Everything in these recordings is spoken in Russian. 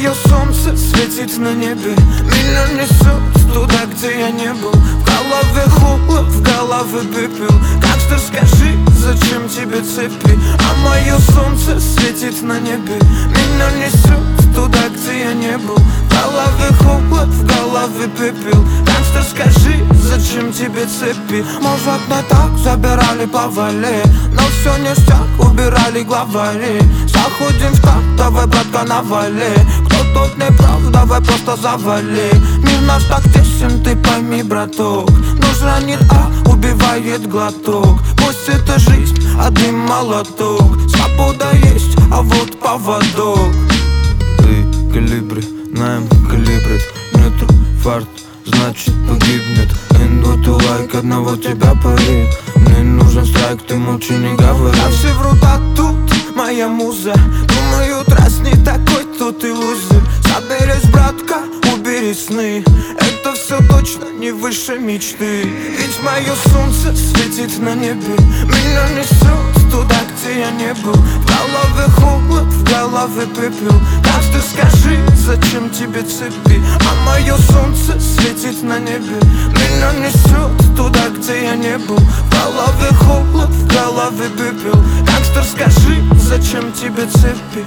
мое солнце светит на небе, меня несет туда, где я не был. В голове холод, в голове пепел. Гангстер, скажи, зачем тебе цепи? А мое солнце светит на небе, меня несет туда, где я не был. В голове холод, в голове пепел. Гангстер, скажи, зачем тебе цепи? Может, не так забирали повали, но все ништяк, убирали главари. Заходим в так, давай, братка, навали. Кто тут не прав, давай просто завали. Мир наш так тесен, ты пойми, браток. Нож ранит, а убивает глоток. Пусть это жизнь, один молоток. Свобода есть, а вот поводок. Ты калибри, наем калибрит. Нету фарт, значит погибнет. Нету лайк, одного тебя парит. Мне нужен страйк, ты молчи, не говори. А все врут, а тут моя муза. Думают, раз не такой, то ты лузер. Соберись, братка, убери сны. Это все точно не выше мечты. Ведь мое солнце светит на небе, меня несет туда, где я не был. В голове холод, в голове пепел. Так что скажи, зачем тебе цепи? А мое солнце светит на небе, меня несет туда, где я не был. В голове холод, в голове пепел. Гангстер, скажи, зачем тебе цепи?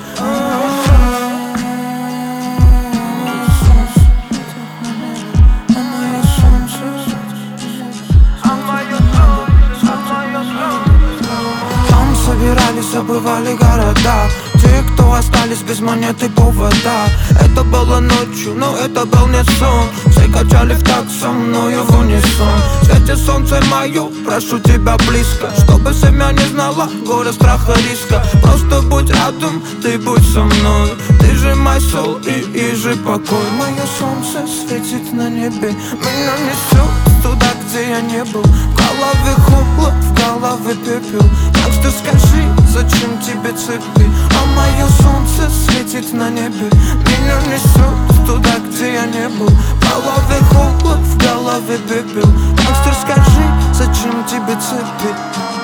Там собирались, забывали города. Те, кто остались без монеты повода. Это было ночью, но это был не сон. Все качали в такт со мною в унисон. В свете солнце мое, прошу тебя близко, чтобы семья не знала горя, страха, риска. Просто будь рядом, ты будь со мной. Ты же мой сол и же покой. Мое солнце светит на небе, меня несет туда, где я не был. В голове холод, в голове пепел. Так что скажи, зачем тебе цепи? А мое солнце светит на небе, меня несет туда, где я не был. В голове холод, в голове пепел. Гангстер, скажи, зачем тебе цепи?